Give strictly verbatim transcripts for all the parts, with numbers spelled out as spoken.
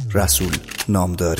رسول نامداری.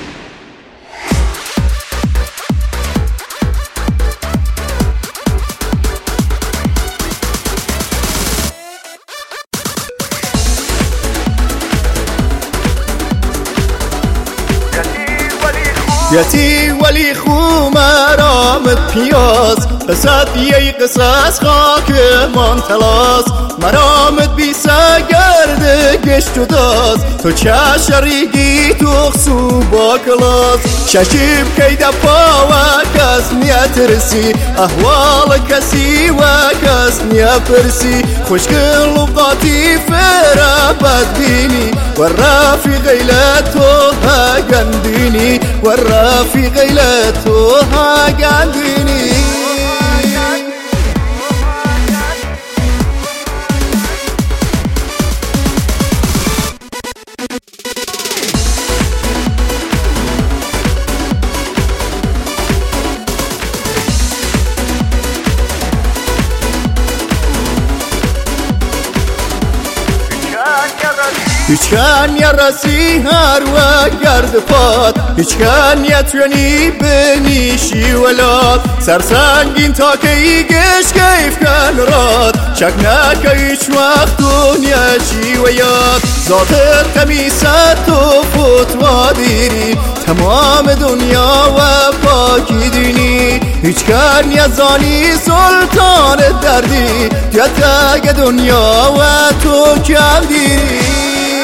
یتی ولی خو مرامت پیاز قصد یی قصص خاک من تلاس مرامت بی سگرد گشت و داز تو چه شریگی تو خسو با کلاس ششیب که دپا و کس نیترسی احوال کسی و کس نیپرسی خوشگل و قاطی فرا بدبینی و رفیق ایلتو ها گندینی و رفیق ایلتو ها گندینی. هیچ کن یا رسی هر و گرد پاد هیچ کن یا توانی بنیشی ولاد سرسنگین تا که ایگش کیف کن راد شک نکه هیچ وقت دنیا چی و یاد ذاتت قمیست و فتوا دیری تمام دنیا و پاکی دینی هیچ کن یا زانی سلطان دردی یا تگ دنیا و تو کم دیری.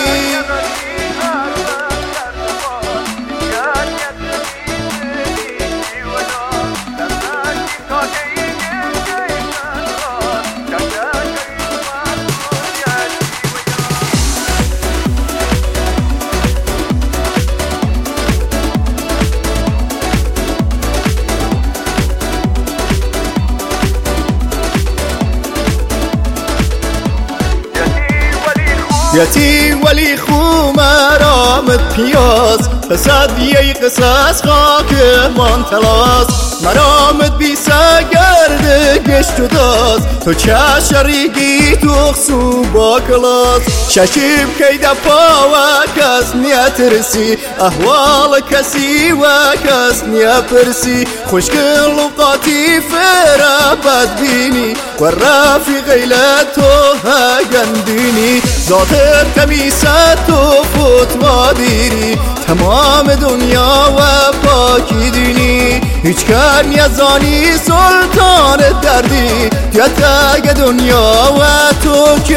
یتی ولی خو مرامت پیاز قصد یی قصص خاک من تلاس مرامت بی سگرد گشت و داز تو چه شریگی تو خسو با کلاس ششیب که دپا و کس نیترسی احوال کسی و کس نیپرسی خوشگل و قاطی فرا بدبینی و رفیق ایلتو ها گندینی ذاتت قمیست و فتوا دیری تمام دنیا و پاکی دینی هیچ کن یا زانی سلطان دردی یا تگ دنیا و تو